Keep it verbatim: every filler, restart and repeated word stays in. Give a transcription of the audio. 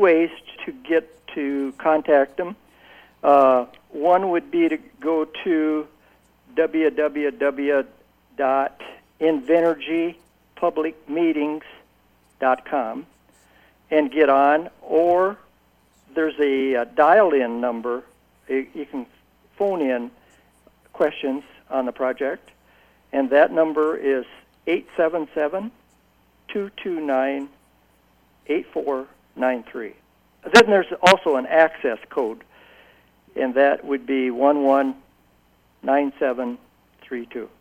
ways to get to contact them. Uh, one would be to go to w w w dot invenergy public meetings dot com and get on, or there's a, a dial-in number. You, you can phone in questions on the project, and that number is eight seven seven, two two nine, eight four nine three. Then there's also an access code, and that would be one one nine seven three two.